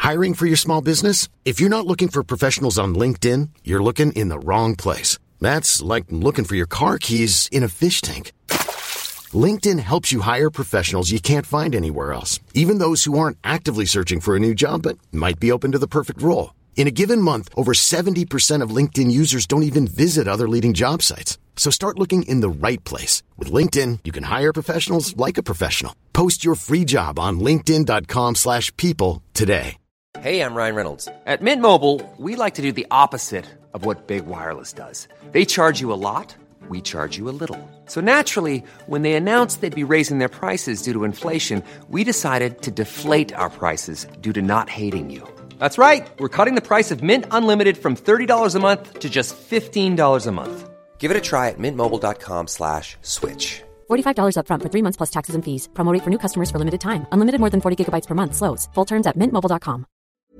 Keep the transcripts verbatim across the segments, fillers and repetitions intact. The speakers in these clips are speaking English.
Hiring for your small business? If you're not looking for professionals on LinkedIn, you're looking in the wrong place. That's like looking for your car keys in a fish tank. LinkedIn helps you hire professionals you can't find anywhere else, even those who aren't actively searching for a new job but might be open to the perfect role. In a given month, over seventy percent of LinkedIn users don't even visit other leading job sites. So start looking in the right place. With LinkedIn, you can hire professionals like a professional. Post your free job on linkedin.com slash people today. Hey, I'm Ryan Reynolds. At Mint Mobile, we like to do the opposite of what Big Wireless does. They charge you a lot, we charge you a little. So naturally, when they announced they'd be raising their prices due to inflation, we decided to deflate our prices due to not hating you. That's right. We're cutting the price of Mint Unlimited from thirty dollars a month to just fifteen dollars a month. Give it a try at mintmobile.com slash switch. forty-five dollars up front for three months plus taxes and fees. Promo rate for new customers for limited time. Unlimited more than forty gigabytes per month. Slows full terms at mint mobile dot com.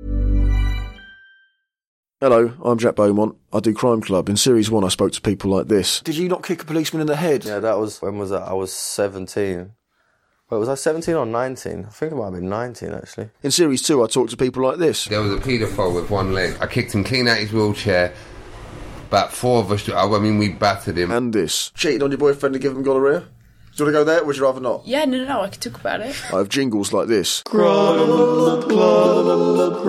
Hello, I'm Jack Beaumont. I do Crime Club. In Series one, I spoke to people like this. Did you not kick a policeman in the head? Yeah, that was, when was that? I was seventeen. Wait, was I seventeen or nineteen? I think it might have been nineteen, actually. In Series two, I talked to people like this. There was a paedophile with one leg. I kicked him clean out his wheelchair. About four of us, I mean, we battered him. And this. Cheated on your boyfriend to give him gonorrhea? Do you want to go there, or would you rather not? Yeah, no, no, no, I could talk about it. I have jingles like this. Crime Club,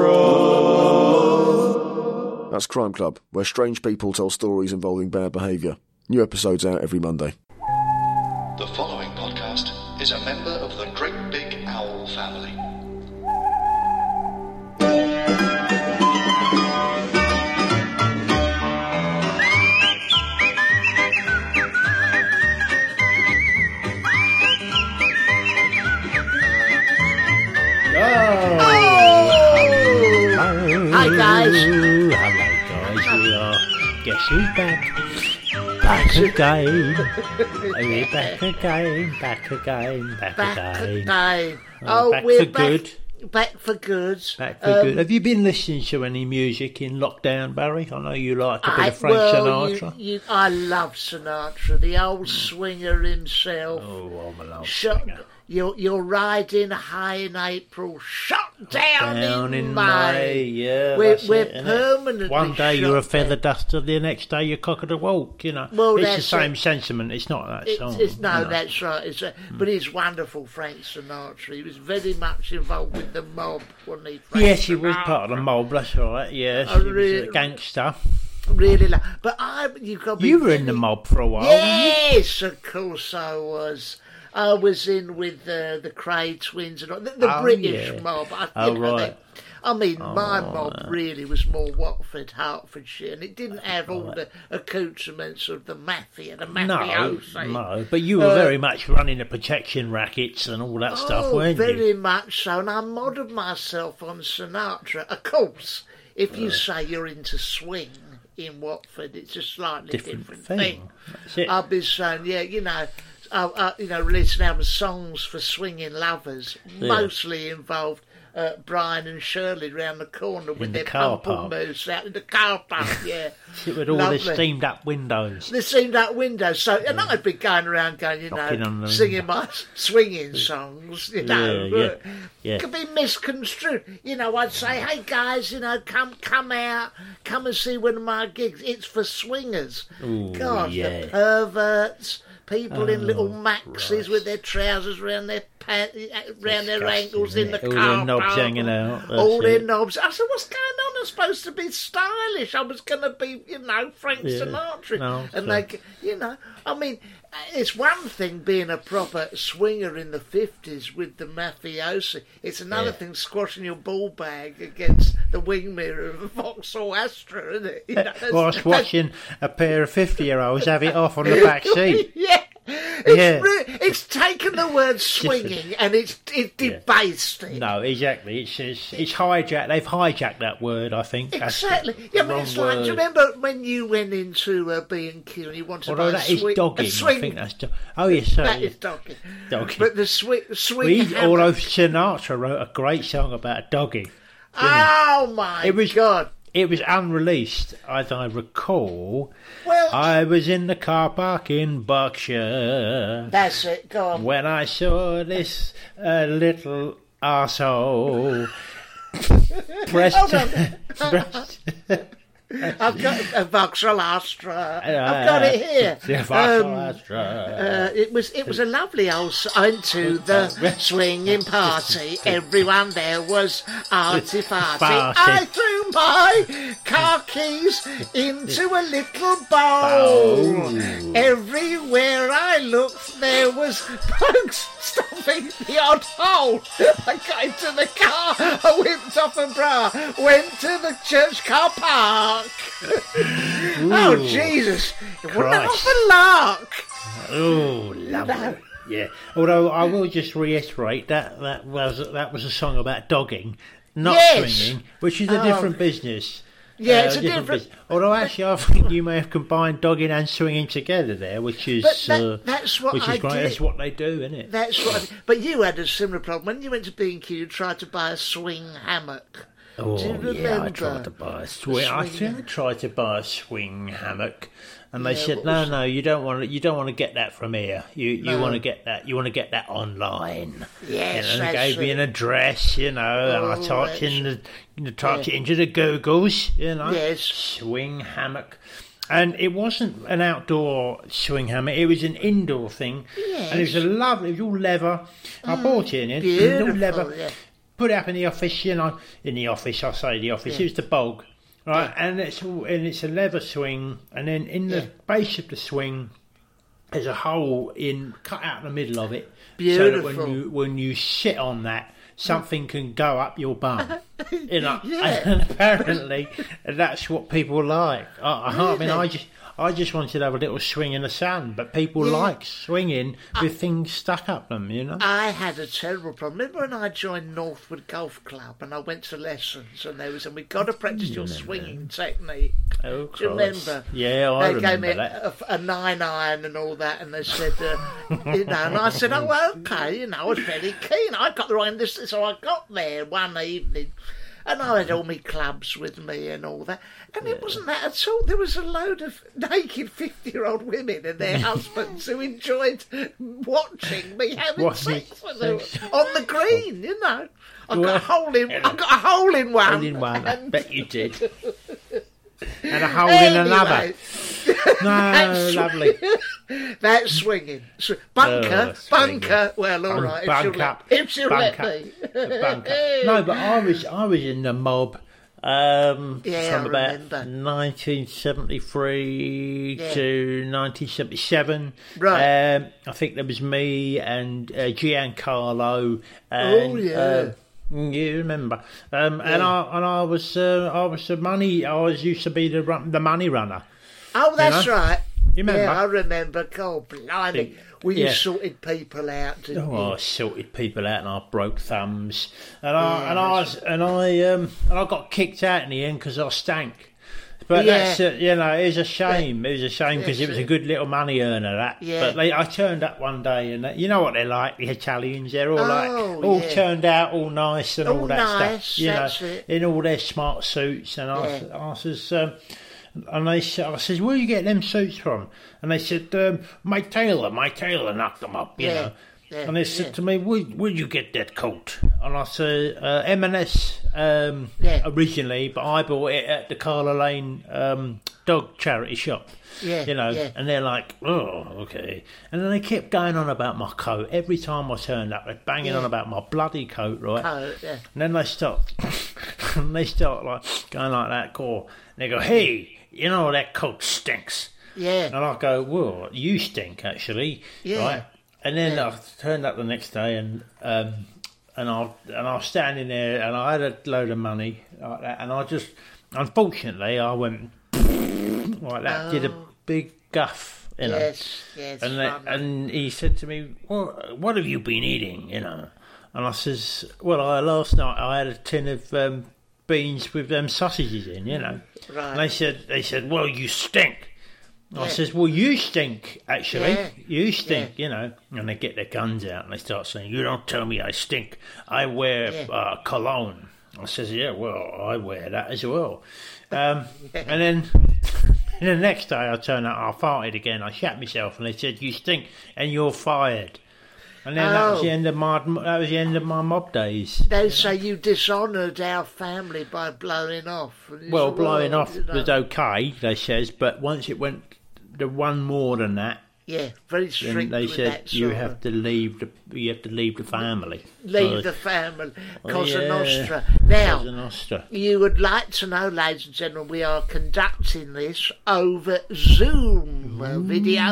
Crime. That's Crime Club, where strange people tell stories involving bad behaviour. New episodes out every Monday. The following podcast is a member of the Great Big Owl family. Hi guys. Hello guys, we are. Guess who's back? Back again. We're back again, back again, back, back again. again. Oh, Oh, back we're for back, good. back for good. Back for Um, good. Have you been listening to any music in lockdown, Barry? I know you like a bit I, of Frank well, Sinatra. You, you, I love Sinatra, the old swinger himself. Oh, I'm a love Shut, singer. You're, you're riding high in April, shut down, Down in, in May. May, yeah. We're, that's we're it, innit? permanently One day shut you're a feather down. duster, the next day you're cock of the walk, you know. Well, it's the that's same it. sentiment, it's not that It's, song. it's, no, you know. that's right. It's a, But he's wonderful, Frank Sinatra. He was very much involved with the mob, wasn't he, Frank Yes, he was Sinatra? part of the mob, that's right, yes. I He was really- a gangster. Really, lo- but I, you've got to be You were in the very- mob for a while, weren't Yes, of course I was. I was in with uh, the Cray twins and all, the, the Oh, British yeah. mob. I, Oh, you know, right. they- I mean, my Oh, mob yeah. really was more Watford, Hertfordshire, and it didn't have all the accoutrements of the mafia, the you? No, mafiosi. no, but you were Uh, very much running the protection rackets and all that stuff, Oh, weren't very you? much so, and I modelled myself on Sinatra. Of course, if you say you're into swing in Watford, it's a slightly Different different, thing. thing. That's it. I'll be saying, yeah, you know, I, I, you know, releasing album songs for swinging lovers, Yeah. mostly involved uh, Brian and Shirley round the corner with In the their car pamplemousse out in the car park, yeah. With all Lovely. the steamed up windows. They seemed out windows, so and I'd be going around going, you Knocking on know, the singing my swinging songs, you know. Yeah, yeah, yeah. Could be misconstrued. You know, I'd say, hey guys, you know, come come out, come and see one of my gigs. It's for swingers. Ooh, God, yeah. the perverts, people in little Oh, maxis with their trousers round their pant, round their Disgusting, ankles in the isn't it? car All their knobs park. hanging out, that's All their it. knobs. I said, what's going on? I'm supposed to be stylish. I was going to be, you know, Frank Yeah. Sinatra. No, and sure. they, you know, I mean, it's one thing being a proper swinger in the fifties with the mafiosi. It's another Yeah. thing squashing your ball bag against the wing mirror of a Vauxhall Astra, isn't it? You know, that's- Whilst watching a pair of fifty-year-olds have it off on the back seat. Yeah. It's, Yeah. re- it's taken the word swinging and it's it debased it. No, exactly. It's, it's it's hijacked. They've hijacked that word, I think. That's Exactly. the Yeah, but wrong it's like, do you word. remember when you went into uh, B and Q and you wanted Although to buy that a is swing, dogging, a swing, I think that's. Do- oh yes, sorry. that is dogging. Dogging. But the swing, swing We, hammer- although Sinatra wrote a great song about a doggy. Oh my It was- God! It was unreleased, as I recall. Well, I was in the car park in Berkshire that's it. Go on. when I saw this uh, little arsehole breast. Hold on. breast. I've got a Vauxhall Astra. Yeah, I've got it here. yeah, Vauxhall Um, Astra. Uh, it was it was a lovely old. s- I went to the swinging party. Everyone there was arty farty. Farty. I threw my car keys into a little bowl. Everywhere I looked, there was pokes stuffing the odd hole. I got into the car. I whipped off a bra. Went to the church car park. Oh Jesus! What an Christ. awful lark! Oh, lovely. Yeah. Although I will just reiterate that that was that was a song about dogging, not Yes. swinging, which is a Oh. different business. Yeah, it's a different- business. Although actually, I think you may have combined dogging and swinging together there, which is But that- uh, that's what which is I great. did. That's what they do, isn't it? That's what. I, but you had a similar problem when you went to B and Q. You tried to buy a swing hammock. Oh Do you yeah, I remember tried to buy a swing. I swing think I tried to buy a swing hammock, and they Yeah, said, what "No, was- no, you don't want to. You don't want to get that from here. You you No. want to get that. You want to get that online." Yes, you know, they that's gave me it. an address, you know, and I Oh, typed in the, that's- you know, typed yeah. it into the Googles, you know, Yes. swing hammock. And it wasn't an outdoor swing hammock; it was an indoor thing, and it was a lovely. It was all leather. I bought it in it. It was all leather. Beautiful, yeah. Put it up in the office, you know. In the office, I say the office. Yeah. It was the bog, right? And it's all, and it's a leather swing, and then in the Yeah. base of the swing, there's a hole in cut out in the middle of it, so that Beautiful. when you when you sit on that, something can go up your bum. You know, Yeah. and apparently that's what people like. I, I mean, I Really? just. I just wanted to have a little swing in the sun, but people Yeah. like swinging with things stuck up them, you know. I had a terrible problem. Remember when I joined Northwood Golf Club and I went to lessons and there was, and we got to practice your swinging technique. Oh, Do you Christ. remember? Yeah, I they remember gave me that. a, a nine iron and all that, and they said, uh, you know, and I said, oh, well, okay, you know, I was very keen. I got the right this, so I got there one evening, and I had all my clubs with me and all that, and it wasn't that at all. There was a load of naked fifty-year-old women and their husbands who enjoyed watching me having Watching sex with them sex. on the green, you know. I got Well, a hole in, I got a hole in one. Hole in one, I and- bet you did. And a hole in another. Anyway, No, That's- lovely. That's swinging. Sw- bunker, Oh, swinging. bunker. Well, all Bunk- right. If bunk she'll, up. let, if she'll Bunk let up. me. The bunker. No, but I was I was in the mob um, Yeah, from I about remember. nineteen seventy-three Yeah. to nineteen seventy-seven. Right. Um, I think there was me and uh, Giancarlo. And, Oh, yeah. uh, you remember? Um, And Yeah. I and I was uh, I was the money. I was used to be the run, the money runner. Oh, that's know? right. You remember? Yeah, I remember. God, blimey. Well, you Yeah. sorted people out, didn't Oh, I you? sorted people out and I broke thumbs, and I and I was, and I um and I got kicked out in the end because I stank. But Yeah. that's uh, you know, it was a shame. It was a shame because Yes, it was a it- good little money earner. That, Yeah. but they, I turned up one day and they, you know what they're like, the Italians. They're all like Oh, all yeah. turned out all nice and all, All that nice, stuff. You that's know, it. in all their smart suits, and I, Yeah. I says. Um, And they said, I says, where you get them suits from? And they said, um, my tailor, my tailor knocked them up, you Yeah, know. yeah, and they said yeah. to me, where, where'd you get that coat? And I said, uh, M and S um, Yeah. originally, but I bought it at the Carla Lane um, dog charity shop. Yeah, You know, yeah. and they're like, oh, okay. And then they kept going on about my coat. Every time I turned up, they're banging Yeah. on about my bloody coat, right? Oh, yeah. And then they start, and they start like going like that, call. And they go, hey, you know that coat stinks. Yeah. And I go, well, you stink actually, Yeah. right? And then Yeah. I turned up the next day, and um, and I and I was standing there, and I had a load of money like that, and I just, unfortunately, I went like that, did a Oh. big guff, you know. Yes, yes. And they, funny. and he said to me, well, what have you been eating, you know? And I says, well, I, last night I had a tin of um, beans with them sausages in, you know. Right. And they said, they said, well, you stink. I Yeah. says, well, you stink, actually. Yeah. You stink, you know. And they get their guns out and they start saying, you don't tell me I stink. I wear Yeah. uh, cologne. I says, yeah, well, I wear that as well. Um, and then and the next day I turned out, I farted again. I shat myself and they said, you stink and you're fired. And then that was Oh. the end of my that was the end of my mob days. They say you dishonoured our family by blowing off. And it's Well, all blowing right, off you know. was okay, they says, but once it went the one more than that, Yeah, very then strict they with said that you sort have of- to leave the you have to leave the family. Leave So- the family. Oh, Cosa yeah. Nostra. Now, Cosa Nostra. you would like to know, ladies and gentlemen, we are conducting this over Zoom uh, video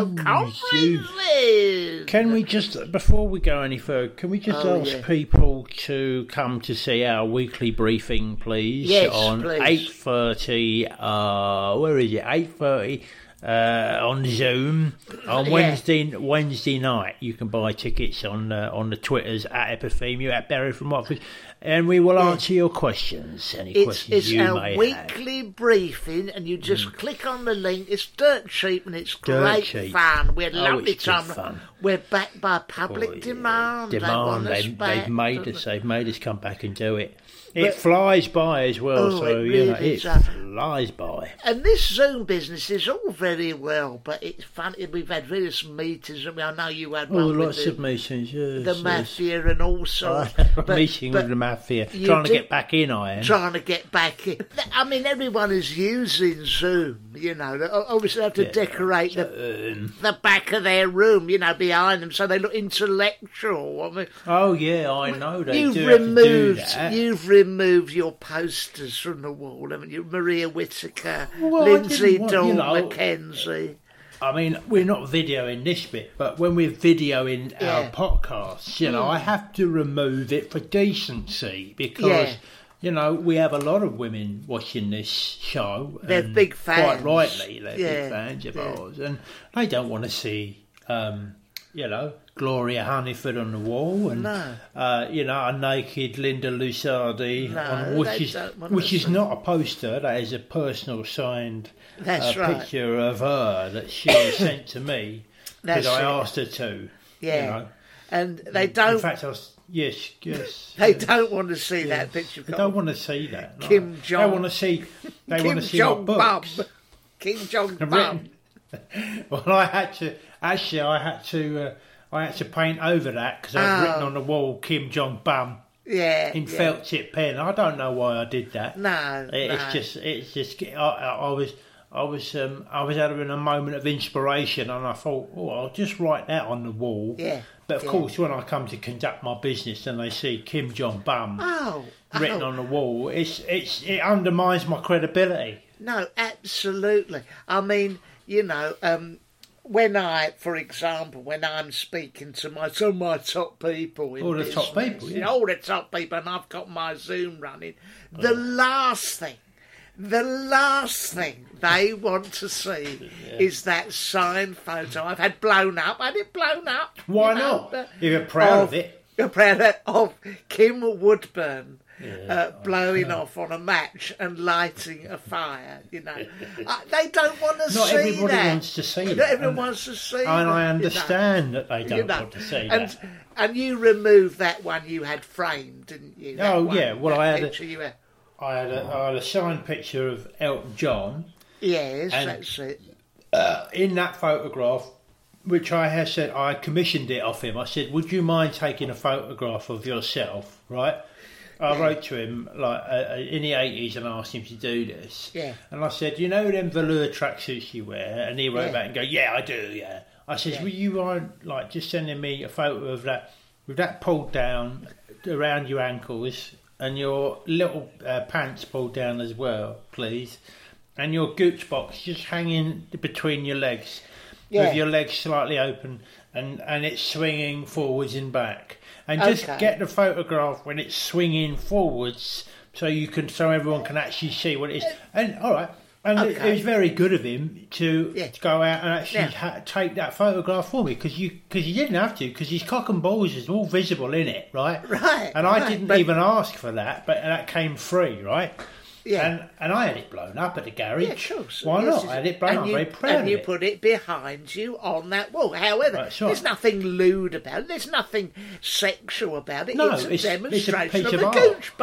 conferences. Can we just, before we go any further, can we just Oh, ask yeah. people to come to see our weekly briefing, please? Yes, on please. eight thirty. Uh, where is it? Eight thirty. Uh, on Zoom on Yeah. Wednesday Wednesday night. You can buy tickets on uh, on the Twitters at Epithemia, at Barry from Watford, and we will answer your questions. Any It's, questions it's you our may have. weekly briefing, and you just click on the link. It's dirt cheap, and it's Dirt great cheap. fun. We had a Oh, lovely it's good time. fun. We're backed by public Oh, yeah. demand. They Demand. want us They, back, they've made don't us. they? They've made us come back and do it. But- It flies by as well. Oh, so it you know, really it does. flies by. And this Zoom business is all very well, but it's funny. We've had various meetings. I mean, I know you had Oh, one lots with the, of meetings. Yes, the yes. mafia and all I sorts. had a But- meeting but with the mafia, you trying to did- get back in. I am. Trying to get back in. I mean, everyone is using Zoom. You know, they obviously have to Yeah, decorate the, Um, the back of their room. You know, behind them, so they look intellectual. I mean, oh yeah, I know they you've do have to do removed that. you've removed your posters from the wall, haven't you? Maria Whittaker, Well, I Lindsay didn't want- Dawn you know, Mackenzie. I mean, we're not videoing this bit, but when we're videoing Yeah. our podcasts, you know, Mm. I have to remove it for decency because, Yeah. you know, we have a lot of women watching this show. They're and big fans. Quite rightly, they're Yeah, big fans of yeah. ours. And they don't want to see, um, you know, Gloria Hunniford on the wall and, No. uh, you know, a naked Linda Lusardi, No, on, which, they is, don't want which to is see- not a poster, that is a personal signed That's a right. picture of her that she has sent to me because That's I it. asked her to. Yeah, You know. and they In don't. fact, I was, yes, yes. They yes, don't want to see yes. that picture. They don't want to see that. No. Kim Jong. They want to see. They Kim want to see Jong my books. Bum. Kim Jong I've Bum. written- Well, I had to. Actually, I had to. Uh, I had to paint over that because I've Oh. written on the wall Kim Jong Bum Yeah, in yeah. felt tip pen. I don't know why I did that. No, It- It's no. just, it's just. I, I, I was, I was, um, I was having a moment of inspiration, and I thought, oh, I'll just write that on the wall. Yeah, But of yeah. course, when I come to conduct my business and they see Kim Jong Bum Oh, written oh. on the wall, it's, it's, it undermines my credibility. No, absolutely. I mean, you know, um, when I, for example, when I'm speaking to my some of my top people in All the top business, people, you yeah. know, all the top people, and I've got my Zoom running, the last thing, the last thing they want to see is that signed photo I've had blown up. I had it blown up. Why you know, not? but- You're proud of it. You're proud of, of Kim Woodburn. Yeah, Uh, blowing off on a match and lighting a fire, you know. uh, they don't want to see Not that. everybody wants to see Not that, everyone and- wants to see And that. I you know. understand that they don't You know. want to see and, that. And you removed that one you had framed, didn't you? That Oh, one, yeah, well, that I had a- picture you had. I had a, I had a signed picture of Elton John. Yes, and- that's it. Uh, in that photograph, which I had said I commissioned it off him. I said, "Would you mind taking a photograph of yourself?" Right. I Yeah. wrote to him like uh, in the eighties and asked him to do this. Yeah. And I said, "You know them velour tracksuits you wear?" And he wrote Yeah. back and go, "Yeah, I do. Yeah." I said, Yeah. "Will you mind like just sending me a photo of that with that pulled down around your ankles and your little uh, pants pulled down as well, please, and your gooch box just hanging between your legs." Yeah. With your legs slightly open and, and it's swinging forwards and back. And just Okay. get the photograph when it's swinging forwards so you can so everyone can actually see what it is. And all right, and it, Okay. it was very good of him to, Yeah. to go out and actually Yeah. ha- take that photograph for me because you because you didn't have to because his cock and balls is all visible in it, right? Right, And I right, didn't but- even ask for that, but that came free, right? Yeah. And and I had it blown up at the garage. Yeah, sure. So Why yes, not? it's- I had it blown and up. I'm you, very proud And of you it. put it behind you on that wall. However, That's right. there's nothing lewd about it. There's nothing sexual about it. No, it's a it's- it's a demonstration piece of of a art. gooch box.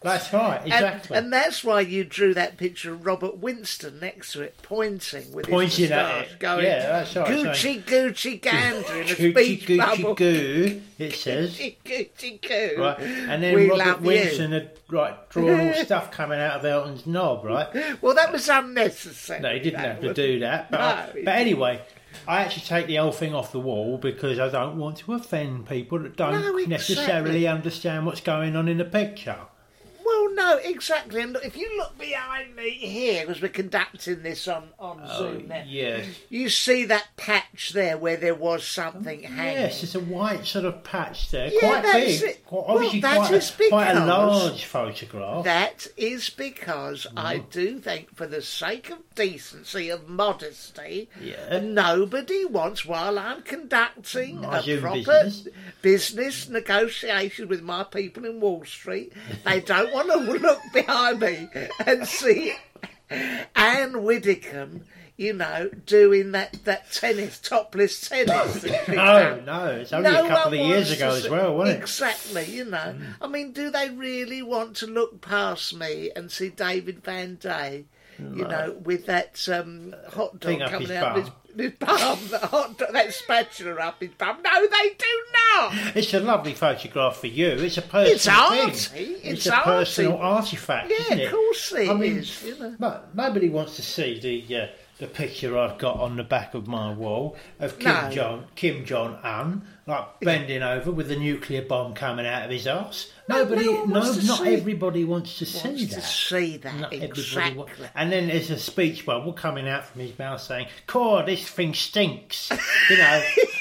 That's right, exactly. And, and that's why you drew that picture of Robert Winston next to it, pointing with pointing his moustache, at it. going, yeah, that's right. Gucci, saying, Gucci, Gander in a Gucci, speech Gucci, bubble. Goo, it says. Gucci, Gucci, Goo. Right, and then we Robert love Winston you. had right, drawn all stuff coming out of Elton's knob, right? Well, that was unnecessary. No, he didn't that have to was... do that. But, No, I, but anyway, I actually take the whole thing off the wall because I don't want to offend people that don't No, exactly. necessarily understand what's going on in the picture. Well, no, exactly. And look, if you look behind me here, because we're conducting this on, on Oh, Zoom now, yes. you see that patch there where there was something hanging. Yes, it's a white sort of patch there, Yeah, quite that's big, it. quite, Well, obviously that quite, is a, quite a because- large photograph. That is because I do think, for the sake of decency, of modesty, Yeah. nobody wants, while I'm conducting I a do proper business. business negotiation with my people in Wall Street, they don't want to look behind me and see Anne Widdicombe, you know, doing that, that tennis, topless tennis. that she's No, done. no, it's only No a couple one of years wants ago to as see- well, wasn't it? Exactly, you know. I mean, do they really want to look past me and see David Van Day, you No. know, with that um, hot dog Thing up coming his out of his, bum. his bum, that, hot dog, that spatula up his bum? No, they do not. It's a lovely photograph for you. It's a personal It's arty. thing. It's a personal arty. artifact, Yeah, isn't it? of course it I mean, is, you know. But nobody wants to see the uh, the picture I've got on the back of my wall of Kim No. Jong Kim Jong Un, like bending over with the nuclear bomb coming out of his arse. No, Nobody, no one no, wants to not see- everybody wants to see Wants that. to see that, Not everybody exactly. wa- And then there's a speech bubble coming out from his mouth saying, "Core, this thing stinks." You know.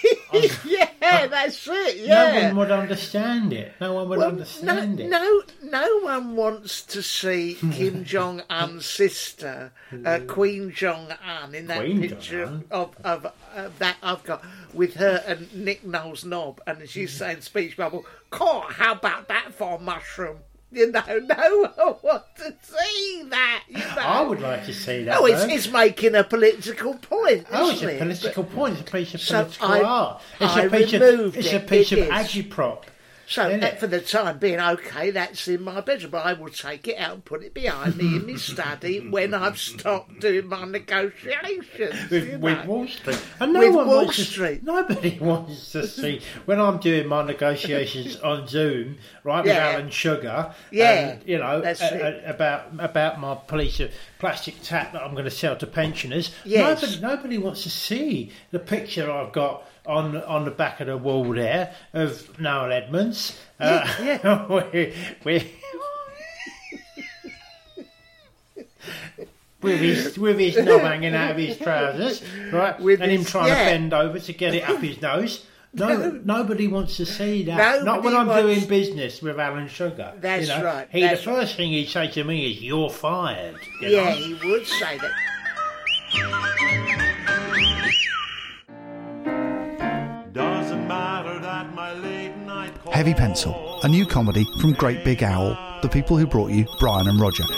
Yeah, that's it, No yeah. one would understand it. No one would Well, understand no, it. no, no one wants to see Kim Jong Un's sister, uh, Queen Jong Un, in that Queen picture Jong-un? of, of uh, that I've got with her and Nick Knowles Knob, and she's saying speech bubble. "Cool, how about that for a mushroom?" You know, no one wants to see that. You know. I would like to see that. Oh, it's, though. it's making a political point. Oh, it's isn't a it? political point. It's a piece of So political I- art. It's I a piece removed of it's it. a piece It of is. agitprop. So, Isn't uh, it? for the time being, okay, that's in my bedroom, but I will take it out and put it behind me in my study when I've stopped doing my negotiations. With, you with know. Wall Street. And no With one Wall wants to- Street. nobody wants to see when I'm doing my negotiations on Zoom, right, with Yeah. Alan Sugar. Yeah, and, you know, that's a- it. a- about about my piece of plastic tap that I'm going to sell to pensioners. Yes. Nobody, nobody wants to see the picture I've got on on the back of the wall there of Noel Edmonds. Uh, Yeah, we, we, with his with his knob hanging out of his trousers, right? With and him his- trying yeah. to bend over to get it up his nose. No, nobody wants to see that. Not when Nobody I'm wants- doing business with Alan Sugar. That's you know? right, He, that's the first thing he'd say to me is, "You're fired." you Yeah, know? he would say that. Doesn't matter that my late night call. Heavy Pencil, a new comedy from Great Big Owl, the people who brought you Brian and Roger.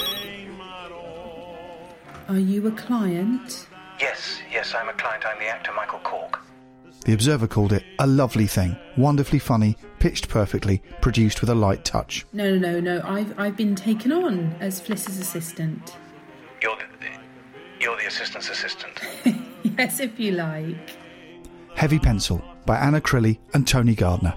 Are you a client? Yes, yes, I'm a client. I'm the actor Michael Cork. The Observer called it a lovely thing, wonderfully funny, pitched perfectly, produced with a light touch. No, no, no, no. I've I've been taken on as Fliss's assistant. You're the, you're the assistant's assistant. Yes, if you like. Heavy Pencil by Anna Crilly and Tony Gardner.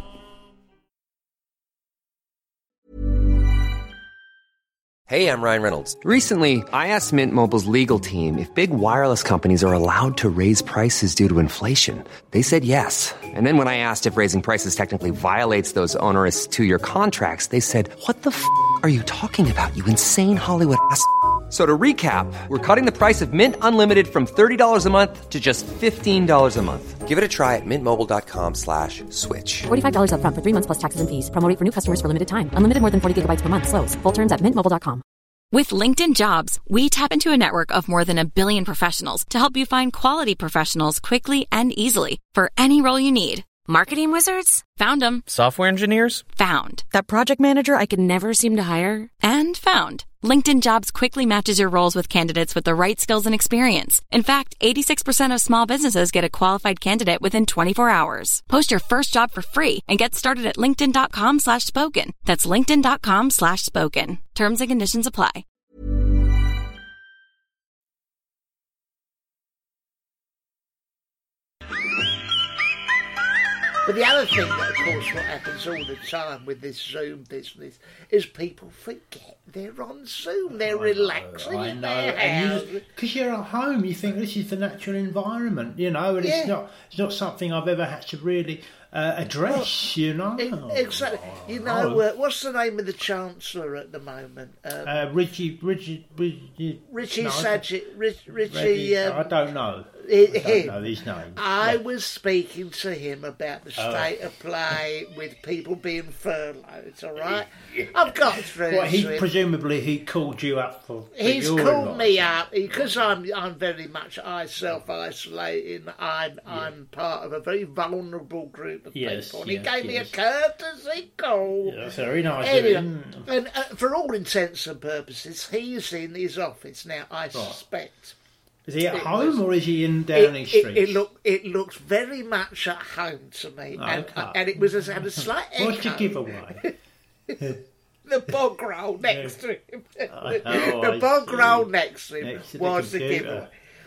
Hey, I'm Ryan Reynolds. Recently, I asked Mint Mobile's legal team if big wireless companies are allowed to raise prices due to inflation. They said yes. And then when I asked if raising prices technically violates those onerous two-year contracts, they said, "What the f*** are you talking about, you insane Hollywood ass f- So to recap, we're cutting the price of Mint Unlimited from thirty dollars a month to just fifteen dollars a month. Give it a try at mintmobile.com slash switch. forty-five dollars up front for three months plus taxes and fees. Promo rate for new customers for limited time. Unlimited more than forty gigabytes per month. Slows full terms at mint mobile dot com. With LinkedIn Jobs, we tap into a network of more than a billion professionals to help you find quality professionals quickly and easily for any role you need. Marketing wizards? Found them. Software engineers? Found. That project manager I could never seem to hire? And found. LinkedIn Jobs quickly matches your roles with candidates with the right skills and experience. In fact, eighty-six percent of small businesses get a qualified candidate within twenty-four hours. Post your first job for free and get started at linkedin.com slash spoken. That's linkedin.com slash spoken. Terms and conditions apply. But the other thing that, of course, what happens all the time with this Zoom business is people forget they're on Zoom. They're I relaxing know, I in know. their And house. Because you, you're at home, you think this is the natural environment, you know, and Yeah. it's not it's not something I've ever had to really uh, address, you know. E- Exactly. You know, uh, what's the name of the Chancellor at the moment? Um, Uh, Richie, Richie, Richie, Richie no, Saget, Rich, Richie. Reggie- um, I don't know. I- I don't him. know his name. I Yeah. was speaking to him about the Oh. state of play with people being furloughed. All right, I've got through. Well, he to him. presumably he called you up for. for He's your called lot. me up because I'm I'm very much I self isolating. I'm I'm part of a very vulnerable group of Yes, people. And he yes, gave me a yes. courtesy call. Yeah, that's very nice of Anyway, him. and uh, for all intents and purposes, he's in his office now. I suspect. Is he at It home was- or is he in Downing it, Street? It, it looked it looks very much at home to me, and Okay. and it was had a slight echo. What's your giveaway? The bog roll next to him. Oh, the I bog see. roll next to him Next to the was the, computer. giveaway.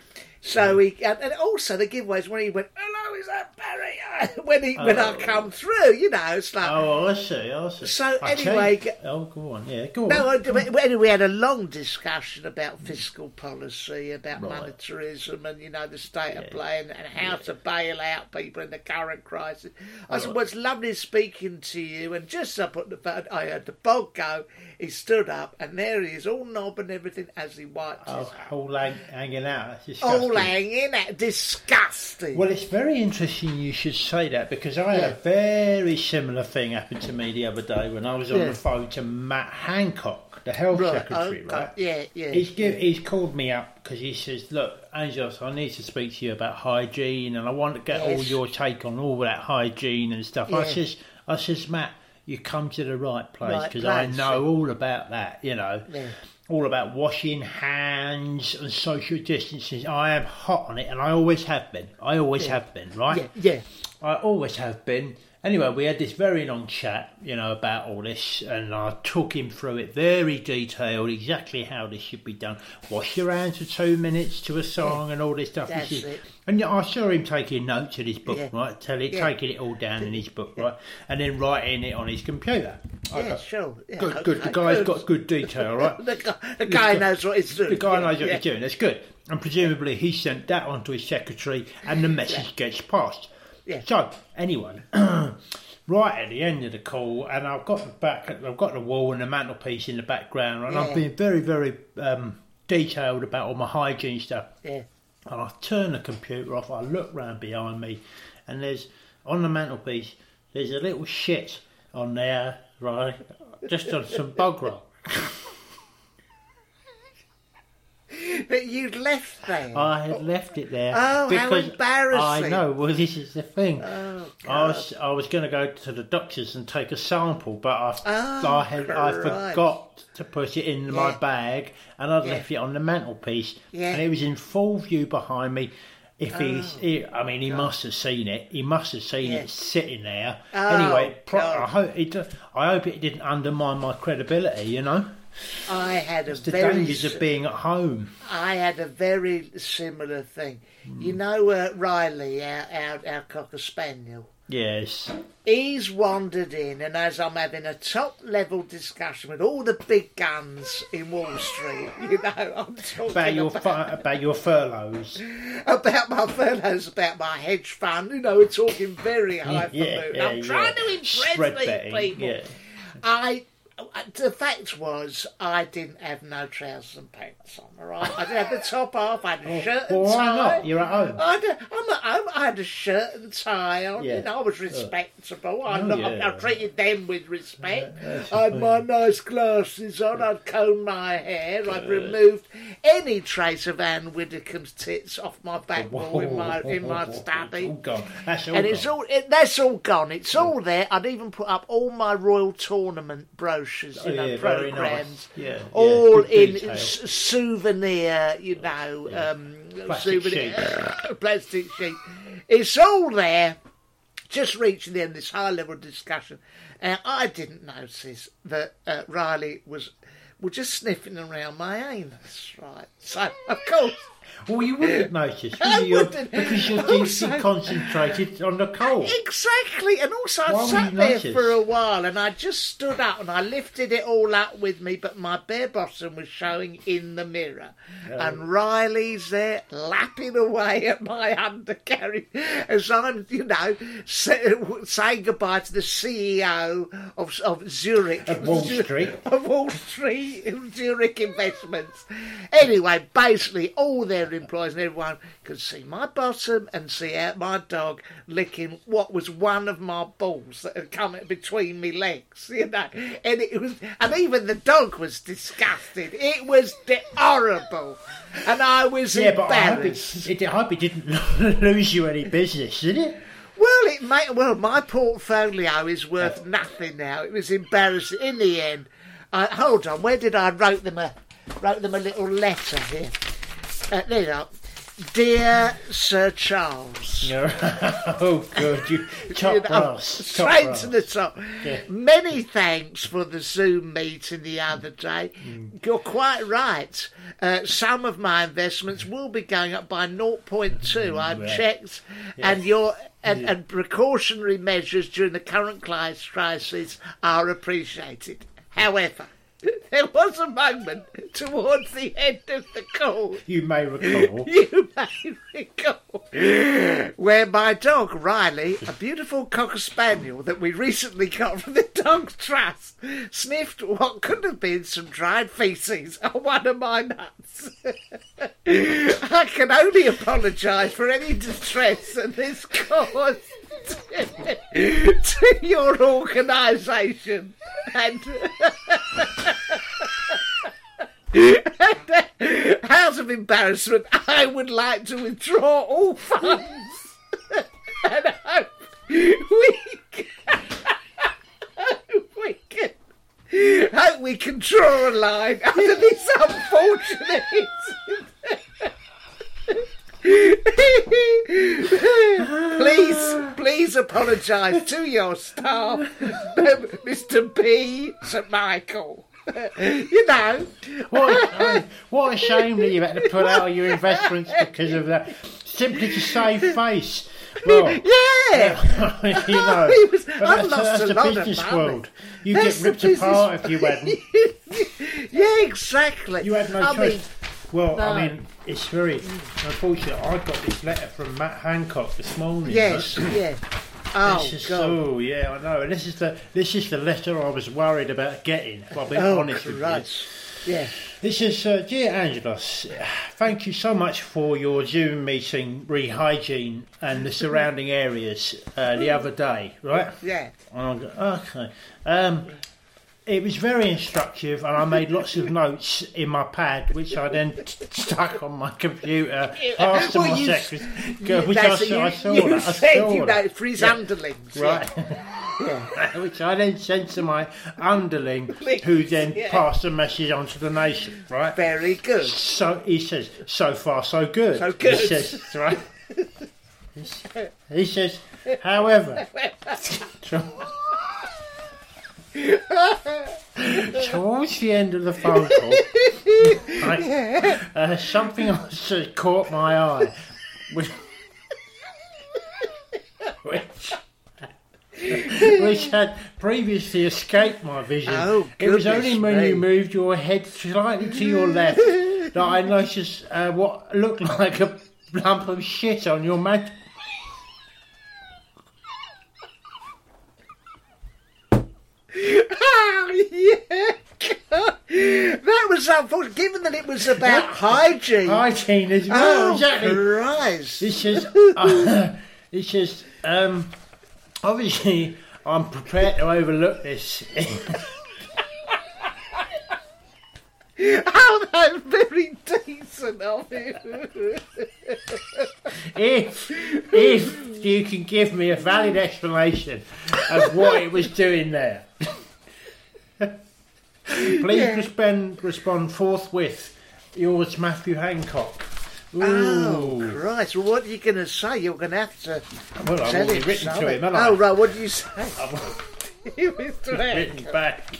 So he and, and also the giveaways when he went, "Hello, is that Barry?" when he when I Oh. come through, you know, it's like. Oh, I see, I see. So I anyway, take- oh, go on, yeah, go on. No, I- we- anyway, we had a long discussion about fiscal policy, about Right. monetarism, and you know the state of play, and, and how to bail out people in the current crisis. I said, Right. "Well, it's lovely speaking to you." And just up at the phone, I heard the bog go. He stood up, and there he is, all knob and everything, as he wiped his Oh, all hang, hanging out. That's disgusting. all hanging out, disgusting. Well, it's very interesting you should say that because I had Yeah. a very similar thing happen to me the other day when I was on Yeah. the phone to Matt Hancock, the health Right, secretary, okay, right? yeah, yeah, He's, give, yeah. he's called me up because he says, "Look, Angelos, I need to speak to you about hygiene, and I want to get all Yes. your take on all that hygiene and stuff." I Yeah. says, "I says, Matt, you come to the right place Right because I place, know yeah. all about that, you know." Yeah. All about washing hands and social distancing. I am hot on it, and I always have been. I always Yeah. have been, right? Yeah, yeah. I always have been. Anyway, we had this very long chat, you know, about all this, and I took him through it very detailed, exactly how this should be done. Wash your hands for two minutes to a song, and all this stuff. That's This is- it. And I saw him taking notes in his book, Yeah. right? Tell it, Yeah. taking it all down in his book, right? And then writing it on his computer. Yeah, Okay. sure. Yeah, Good, good. The okay, guy's good. got good detail, right? the guy, the guy He's got- knows what he's doing. The guy Yeah, knows what yeah. he's doing. That's good. And presumably he sent that on to his secretary, and the message gets passed. Yeah. So anyway, right at the end of the call, and I've got the back, I've got the wall and the mantelpiece in the background, and I've Yeah. been very, very um, detailed about all my hygiene stuff. Yeah. And I turn the computer off. I look round behind me, and there's on the mantelpiece. There's a little shit on there, right? Just on some bog roll. But you'd left there. I had left it there. Oh, how because embarrassing. I know. Well, this is the thing. Oh, I was I was going to go to the doctor's and take a sample, but I Oh, I had I Christ. forgot to put it in my Yeah. bag, and I'd Yeah. left it on the mantelpiece, Yeah. and it was in full view behind me. If he's, Oh, he, I mean, he must have seen it. He must have seen Yeah. it sitting there. Oh, anyway, pro- God. I hope it. do- I hope it didn't undermine my credibility. You know, I had a it's the very dangers s- of being at home. I had a very similar thing. You Hmm. know, uh, Riley, our, our our cocker spaniel. Yes. He's wandered in, and as I'm having a top level discussion with all the big guns in Wall Street, you know, I'm talking About your about, fu- about your furloughs. about my furloughs, about my hedge fund. You know, we're talking very highfalutin. Yeah, yeah, I'm trying yeah. to impress Spread these betting, people. yeah. I the fact was, I didn't have no trousers and pants on, all right? I didn't have the top off, I had a shirt and Well, why tie. not? You're at home. I had a, I'm at home, I had a shirt and tie on, Yeah. you know, I was respectable. I, Oh, not, yeah. I treated them with respect. Yeah, that's I had my fine. nice glasses on, I'd combed my hair, I'd removed any trace of Anne Widdecombe's tits off my back wall in my, in my study. All gone. That's all And gone. it's all it, that's all gone. It's all there. I'd even put up all my Royal Tournament brochures, you Oh, know, yeah, very programs, nice. Yeah, all yeah, good in detail. s- souvenir, you know, um, Plastic souvenir, plastic sheet. It's all there. Just reaching the end of this high level discussion, and I didn't notice that uh, Riley was was just sniffing around my anus, right? So of course. Well, you wouldn't notice, would I you? wouldn't. Because you're Also- deeply concentrated on the cold. Exactly, and also I Why would sat you there notice? for a while, and I just stood up and I lifted it all up with me, but my bare bottom was showing in the mirror, Oh. and Riley's there lapping away at my undercarriage as I'm, you know, say, saying goodbye to the C E O of of Zurich, Of Wall Street. of Wall Street, Zurich Investments. Anyway, basically, all their employees and everyone could see my bottom and see out my dog licking what was one of my balls that had come between me legs, you know. And it was, and even the dog was disgusted. It was de- horrible, and I was Yeah, but I hope, embarrassed. it, it, I hope it didn't lose you any business, did it? Well, it may, well, my portfolio is worth nothing now. It was embarrassing. In the end, I, hold on, where did I wrote them a wrote them a little letter here? Uh, there you are. Dear Sir Charles. Oh, good. You top You know, brass. Top straight brass. to the top. Yeah. Many thanks for the Zoom meeting the other day. Mm. You're quite right. Uh, some of my investments will be going up by zero point two. I've Yeah. checked, Yeah. and your and, Yeah. and precautionary measures during the current crisis are appreciated. However, there was a moment towards the end of the call. You may recall. You may recall where my dog Riley, a beautiful cocker spaniel that we recently got from the Dog Trust, sniffed what could have been some dried faeces on one of my nuts. I can only apologise for any distress that this caused to your organisation and. Out of embarrassment, I would like to withdraw all funds. And hope we can, hope we can, hope we can draw a line under this unfortunate Please, please apologise to your staff, Mister B. St Michael. You know. What a, what a shame that you had to put out your investments because of that. Simply to save face. Well, yeah. you know, It was- but I've that's, lost that's a the lot of business money. world. You That's get the ripped business- apart if you hadn't. Yeah, exactly. You had no I choice. mean, well, no. I mean, it's very unfortunate. I got this letter from Matt Hancock this morning. Yes, right? yeah. Oh, this is, God. oh, yeah, I know. And this is the this is the letter I was worried about getting. If I'll be Oh, honest with Christ. Yeah. you. This is, uh, dear Angelos, thank you so much for your Zoom meeting, re-hygiene and the surrounding areas uh, the other day, right? Yeah. And I go, okay. Um, it was very instructive, and I made lots of notes in my pad, which I then t- stuck on my computer, passed to Well, my you- secretary, you- which I, that's it, saw- I you- saw you that. I said, saw you that. know, for his Yeah. underlings. Right. Yeah. Which I then sent to my underling, who then Yeah. passed the message on to the nation, right? Very good. So he says, so far so good. So good. He says, right? He says, however, towards the end of the phone call, I, uh, something else had caught my eye, which, which, which had previously escaped my vision. Oh, it was only goodness when me. you moved your head slightly to your left that I noticed uh, what looked like a lump of shit on your mantel. Oh, yeah. That was unfortunate, given that it was about hygiene. Hygiene as well, oh, exactly. Christ. It's just, uh, it's just, um, obviously, I'm prepared to overlook this. Oh, that's very decent of you. if, if you can give me a valid explanation of what it was doing there. Please Yeah. respond, respond forthwith. Yours, Matthew Hancock. Ooh. Oh, Christ. Well, what are you going to say? You're going to have to Well, I've tell already him written to something. him, haven't I? Oh, right. What do you say? I've You, Mister written Hancock. back.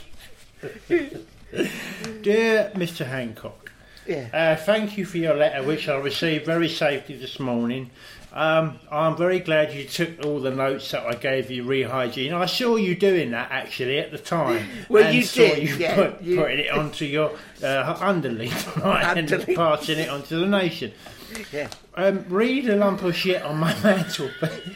Dear Mister Hancock, Yeah. uh, thank you for your letter, which I received very safely this morning. Um, I'm very glad you took all the notes that I gave you, re-hygiene. I saw you doing that, actually, at the time. Well, and you saw did, you yeah, put, you- putting it onto your uh, underling, right, and Underling. passing it onto the nation. Yeah. Um, read a lump of shit on my mantle.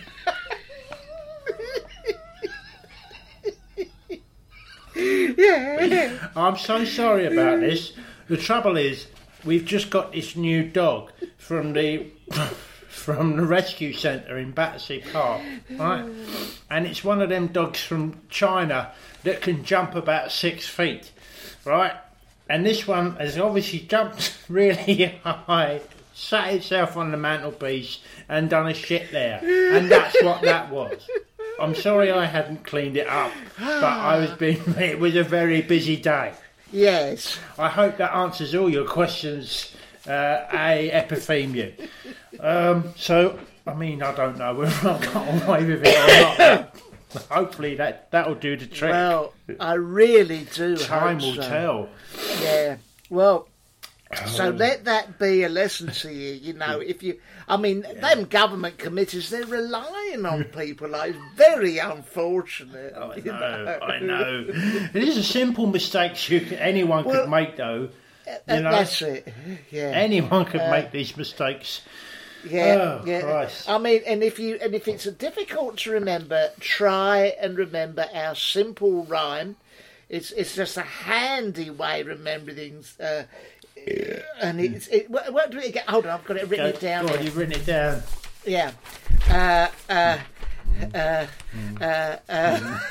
Yeah. I'm so sorry about this. The trouble is, we've just got this new dog from the from the rescue centre in Battersea Park, right? And it's one of them dogs from China that can jump about six feet, right? And this one has obviously jumped really high, sat itself on the mantelpiece and done a shit there. And that's what that was. I'm sorry I hadn't cleaned it up, but I was being, it was a very busy day. Yes. I hope that answers all your questions, uh, A, Epithemia. Um, so, I mean, I don't know whether I got away with it or not, but hopefully that, that'll do the trick. Well, I really do Time hope will so. tell. Yeah. Well, so Oh. let that be a lesson to you. You know, if you, I mean, them government committees, they're relying on people. Like, it's very unfortunate. I you know, I know. It is a simple mistake you can, anyone Well, could make, though. Uh, You know, that's it. Yeah. anyone could Uh, make these mistakes. Yeah, Oh, yeah. Christ. I mean, and if you and if it's difficult to remember, try and remember our simple rhyme. It's it's just a handy way of remembering things. Uh, and it's it. What, what do it get? Hold on, I've got it written Go- it down. go on, you've written it down. Yeah. Uh, uh, uh, uh, uh.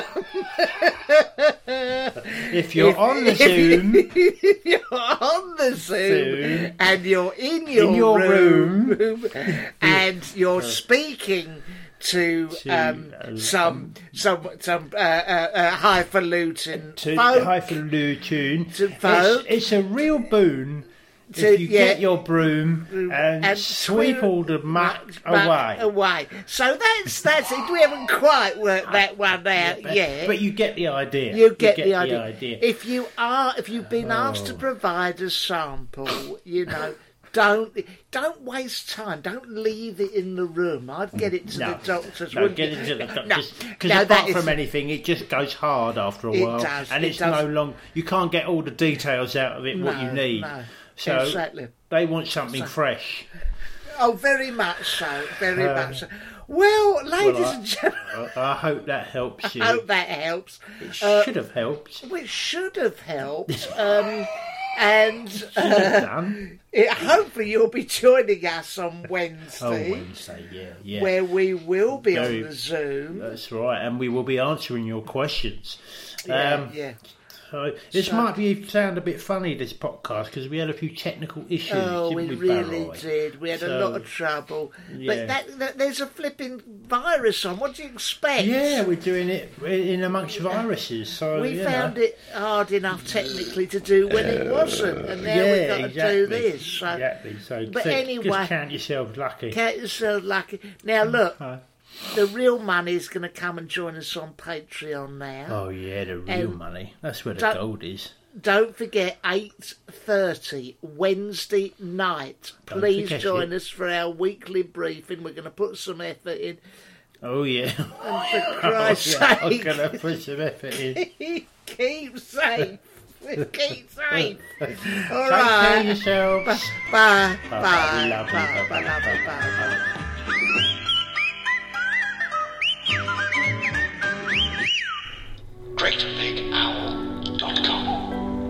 If you're on the Zoom, if you're on the Zoom, Zoom. and you're in your, In your room, and you're speaking to, To, um, uh, some some some uh, uh, uh, highfalutin to folk, highfalutin, To it's, folk. it's a real boon To- if you yeah. get your broom and, and sweep sweep all the muck muck away. away. So that's that's it. We haven't quite worked that one out But, yet. but you get the idea. You get, the, the idea. idea. If you are, if you've been asked to Oh. provide a sample, you know, don't don't waste time. Don't leave it in the room. I'd get it to No, the doctors. no, wouldn't get you? it to the No, doctors. Because no, that apart from is- anything, it just goes hard after a It while, does, and it it's does. no long. You can't get all the details out of it what you No, need. no, so exactly. they want something So- fresh. Oh, very much so. Very Uh, much so. Well, ladies Well, I- and gentlemen, I, I hope that helps you. I hope that helps. It Uh, should have helped. Which should have helped. Um, and Should have uh, done. it, hopefully you'll be joining us on Wednesday, Oh, Wednesday, yeah, yeah. where we will be Very- on the Zoom. That's right, and we will be answering your questions. Yeah, Um, yeah. So this So- might be sound a bit funny, this podcast, because we had a few technical issues. Oh, didn't we we, really Barroy? did. We had So- a lot of trouble. Yeah. But that, that there's a flipping virus on. What do you expect? Yeah, we're doing it in amongst viruses. So we you found know. it hard enough technically to do when it wasn't, and now yeah, we've got to exactly, do this. So, exactly. So, but so anyway, just count yourself lucky. count yourself lucky. Now look, Uh, the real money is going to come and join us on Patreon now. oh yeah, the real And money. That's where the don't- gold is. Don't forget, eight thirty Wednesday night. Don't Please forget join it. us for our weekly briefing. We're going to put some effort in. Oh yeah. And for Christ's oh, yeah. I'm sake, gonna put some effort in. keep safe. Keep safe. All Take care right. of yourselves. Bye. Bye. Bye. Love you. Bye. Bye. Bye. Love you. Bye. great big owl dot com.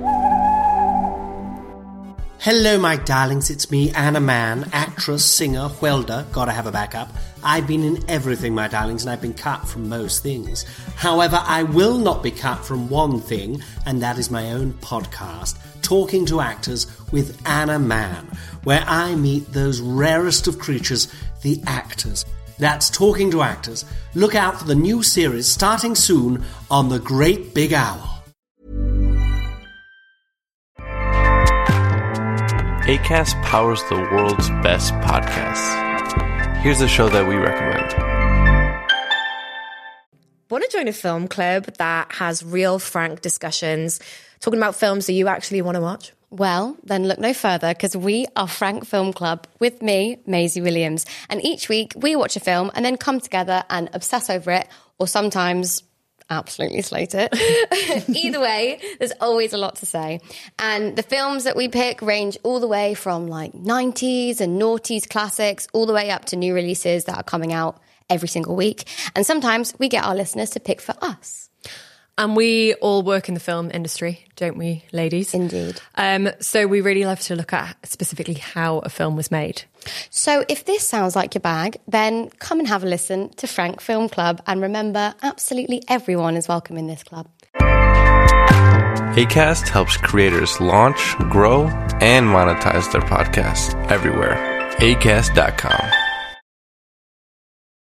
Hello, my darlings, it's me, Anna Mann, actress, singer, welder, gotta have a backup. I've been in everything, my darlings, and I've been cut from most things. However, I will not be cut from one thing, and that is my own podcast, Talking to Actors with Anna Mann, where I meet those rarest of creatures, the actors. That's Talking to Actors. Look out for the new series starting soon on The Great Big Owl. Acast powers the world's best podcasts. Here's a show that we recommend. Want to join a film club that has real, frank discussions, talking about films that you actually want to watch? Well, then look no further, because we are Frank Film Club with me, Maisie Williams. And each week we watch a film and then come together and obsess over it, or sometimes absolutely slate it. Either way, there's always a lot to say. And the films that we pick range all the way from like nineties and noughties classics all the way up to new releases that are coming out every single week. And sometimes we get our listeners to pick for us. And we all work in the film industry, don't we, ladies? Indeed. Um, so we really love to look at specifically how a film was made. So if this sounds like your bag, then come and have a listen to Frank Film Club. And remember, absolutely everyone is welcome in this club. Acast helps creators launch, grow, and monetize their podcasts everywhere. acast dot com.